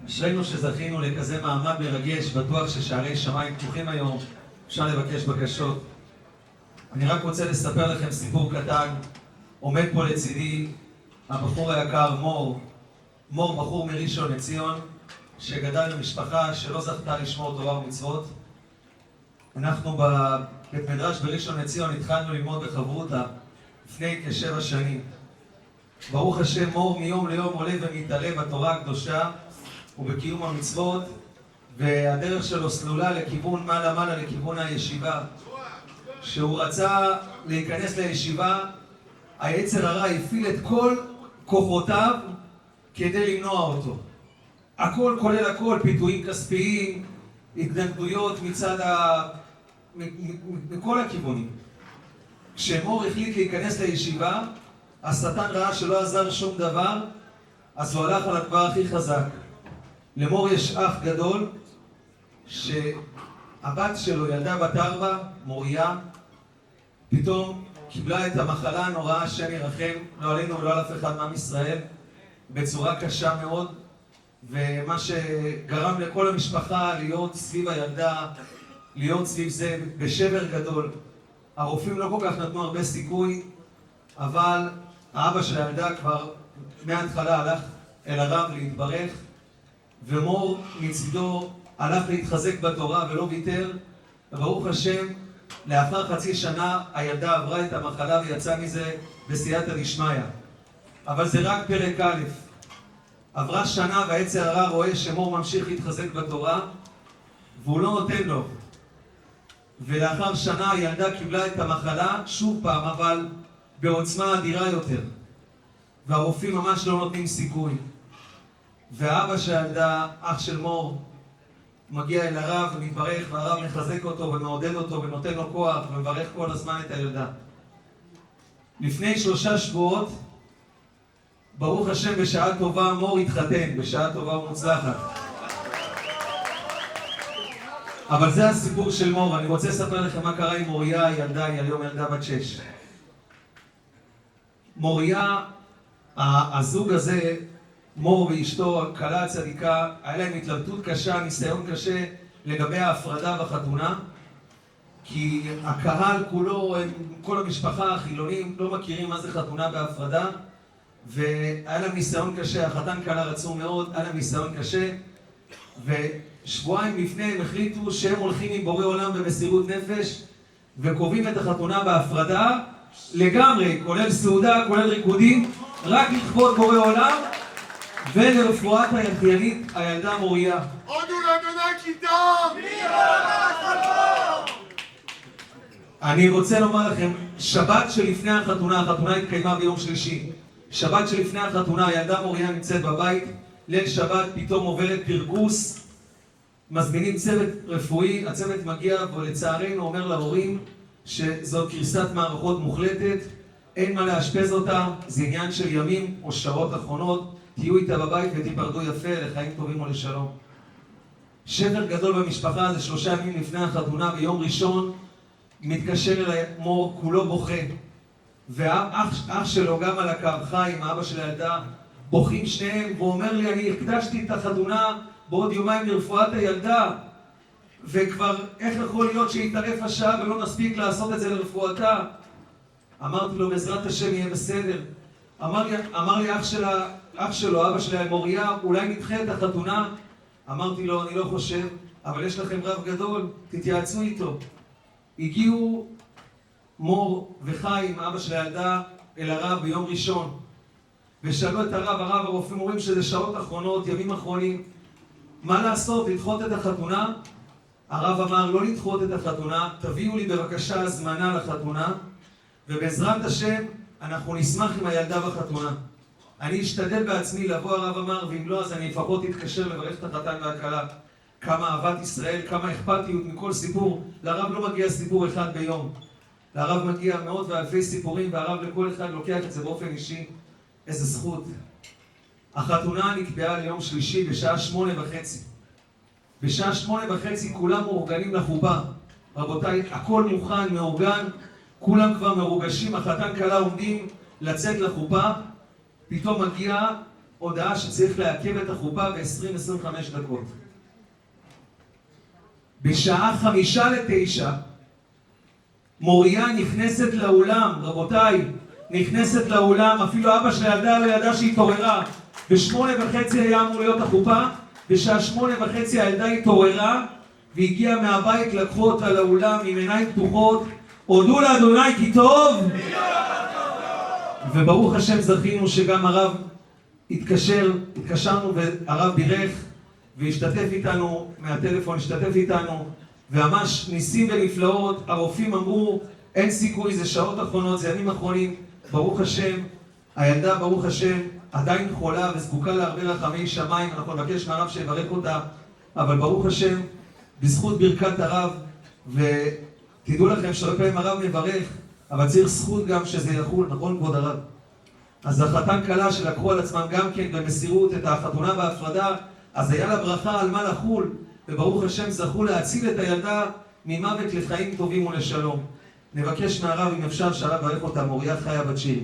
אשרינו שזכינו לכזה מעמד מרגש, בטוח ששערי שמיים פתוחים היום, אפשר לבקש בקשות. אני רק רוצה לספר לכם סיפור קטן. עומד פה לצידי הבחור היקר מור בחור מראשון לציון, שגדל במשפחה שלא זכתה לשמור תורה ומצוות. אנחנו בבית מדרש בראשון לציון התחלנו ללמוד בחברותא לפני כ7 שנים. ברוך השם, מור מיום ליום עולה ומתעלה בתורה הקדושה ובקיום המצוות, והדרך שלו סלולה לכיוון מעלה לכיוון הישיבה. שהוא רצה להיכנס לישיבה, היצר הרע הפעיל את כל כוחותיו כדי למנוע אותו. הכל כולל הכל, פיתויים כספיים, התנגדויות מכל הכיוונים. כשמור החליט להיכנס לישיבה, השטן ראה שלא עזר שום דבר, אז הוא הלך על הדבר הכי חזק. למור יש אח גדול, שהבת שלו, ילדה בת 4, מוריה, פתאום קיבלה את המחלה הנוראה, השם ירחם, לא עלינו ולא על אף אחד מעם ישראל, בצורה קשה מאוד, ומה שגרם לכל המשפחה להיות סביב הילדה, להיות סביב זה בשבר גדול. הרופאים לא כל כך נתנו הרבה סיכוי, אבל האבא של הילדה כבר מההתחלה הלך אל הרב להתברך, ומור מצידו הלך להתחזק בתורה ולא ויתר, וברוך השם, לאחר חצי שנה הילדה עברה את המחלה ויצאה מזה בסייעתא דשמיא. אבל זה רק פרק א'. עברה שנה והיצר הרע רואה שמור ממשיך להתחזק בתורה, והוא לא נותן לו. ולאחר שנה הילדה קיבלה את המחלה שוב פעם, אבל בעוצמה אדירה יותר. והרופאים ממש לא נותנים סיכוי. והאבא של הילדה, אח של מור, מגיע אל הרב ומתברך, והרב מחזק אותו ומעודד אותו ונותן לו כוח ומברך כל הזמן את הילדה. לפני 3 שבועות, ברוך השם, בשעה טובה מור התחתן, בשעה טובה ומוצלחת. אבל זה הסיפור של מור. אני רוצה לספר לכם מה קרה עם מוריה, הילדה, היא היום ילדה בת 6. מוריה, הזוג הזה, מור ואשתו, כלה הצדיקה, היה להם התלבטות קשה, ניסיון קשה לגבי ההפרדה בחתונה, כי הקהל כולו, כל המשפחה, החילונים, לא מכירים מה זה חתונה בהפרדה, והיה להם ניסיון קשה. החתן כלה רצו מאוד, היה להם ניסיון קשה, ושבועיים לפני הם החליטו שהם הולכים עם בורא עולם במסירות נפש, וקובעים את החתונה בהפרדה לגמרי, כולל סעודה, כולל ריקודים, רק לכבוד בורא עולם, ולרפואת היחיינית, הילדה מוריה. הודו לאדוני כי טוב! אני רוצה לומר לכם, שבת שלפני החתונה, החתונה התקיימה ביום שלישי. שבת שלפני החתונה, הילדה מוריה נמצאת בבית, ליל שבת פתאום עוברת פרכוס, מזמינים צוות רפואי, הצוות מגיע ולצערנו אומר להורים שזאת קריסת מערכות מוחלטת, אין מה לאשפז אותה, זה עניין של ימים או שעות אחרונות, תהיו איתה בבית ותיפרדו יפה לחיים טובים ולשלום. שבר גדול במשפחה, זה 3 ימים לפני החתונה. ביום ראשון מתקשר אליי מור, כולו בוכה, ואח שלו גם על הקו, חיים, האבא של הילדה, בוכים שניהם, והוא אומר לי, אני הקדשתי את החתונה בעוד יומיים לרפואת הילדה, וכבר איך יכול להיות שיתערף השעה ולא נספיק לעשות את זה לרפואתה? אמרתי לו, בעזרת השם יהיה בסדר. אמר לי אח שלו, אבא שלה, מוריה, אולי נדחה את החתונה? אמרתי לו, אני לא חושב, אבל יש לכם רב גדול, תתייעצו איתו. הגיעו מור וחיים, אבא של הילדה, אל הרב ביום ראשון, ושאלו את הרב, הרופאים אומרים שזה שעות אחרונות, ימים אחרונים, מה לעשות, לדחות את החתונה? הרב אמר, לא לדחות את החתונה, תביאו לי בבקשה הזמנה לחתונה, ובעזרת השם אנחנו נשמח עם הילדה בחתונה. אני אשתדל בעצמי לבוא, הרב אמר, ואם לא, אז אני לפחות אתקשר לברך את החתן והכלה. כמה אהבת ישראל, כמה אכפתיות מכל סיפור. לרב לא מגיע סיפור אחד ביום. לרב מגיע מאות ואלפי סיפורים, והרב לכל אחד לוקח את זה באופן אישי. איזה זכות. החתונה נקבעה ליום שלישי בשעה 8:30. בשעה 8:30 כולם מאורגנים לחופה. רבותיי, הכל מוכן, מאורגן, כולם כבר מרוגשים, החתן כלה עומדים לצאת לחופה. פתאום מגיע הודעה שצריך לעכב את החופה ב-20-25 דקות. בשעה 8:55 מוריה נכנסת לאולם, רבותיי, נכנסת לאולם, אפילו אבא של הילדה לא ידע שהיא התעוררה. ב8:30 היה אמור להיות החופה, בשעה 8:30 הילדה התעוררה והגיעה מהבית, לקחו אותה לאולם עם עיניים פתוחות, הודו לאדוני כי טוב, וברוך השם זכינו שגם הרב התקשרנו והרב בירך והשתתף איתנו מהטלפון, השתתף איתנו, וממש ניסים ונפלאות. הרופאים אמרו אין סיכוי, זה שעות אחרונות, זה ימים אחרונים. ברוך השם, הילדה ברוך השם עדיין חולה וזקוקה להרבה רחמי שמיים, אנחנו נבקש מהרב שיברך אותה, אבל ברוך השם בזכות ברכת הרב. ותדעו לכם שהרבה פעמים הרב מברך, אבל צריך זכות גם שזה יחול, נכון כבוד הרב? אז החתן קלה שלקחו על עצמם גם כן במסירות את החתונה בהפרדה, אז היה לה ברכה על מה לחול, וברוך השם זכו להציל את הילדה ממוות לחיים טובים ולשלום. נבקש מהרב אם אפשר שהרב ברך אותה, מוריה חיה בת שיר.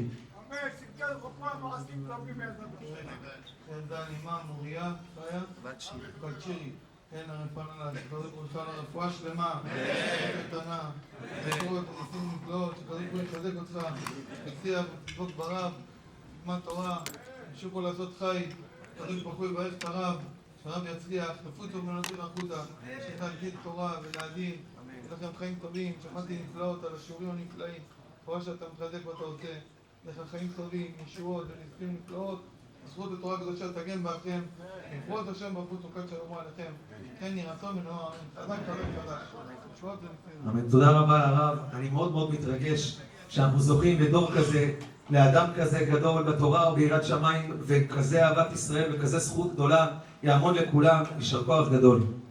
ילדה נעימה, מוריה חיה בת שירי. כן, הרפואה שלמה, קטנה, לקרות, ניסים נפלאות, שקדוש ברוך הוא יחזק אותך, תצליח ותדבוק ברב, תלמד תורה, תמשיך פה לעשות חי, קדוש ברוך הוא יברך את הרב, שהרב יצליח, תפוצו ומנותים החוצה, שתוכל להגיד תורה ולהדין, יהיה לכם חיים טובים, שמעתי נפלאות על השיעורים הנפלאים, תורה שאתה מחזק ואתה עושה, לך חיים טובים, ישועות וניסים נפלאות, זכות התורה הקדושה תגן באחריכם, יפרוט השם ברבות סוכת שלמה עליכם, כן ירצון ונאמר אמן, חזק חזק. אמן. תודה רבה לרב, אני מאוד מאוד מתרגש שאנחנו זוכים בדור כזה, לאדם כזה גדול בתורה וביראת שמיים, וכזה אהבת ישראל וכזה זכות גדולה, יעמוד לכולם, יישר כוח גדול.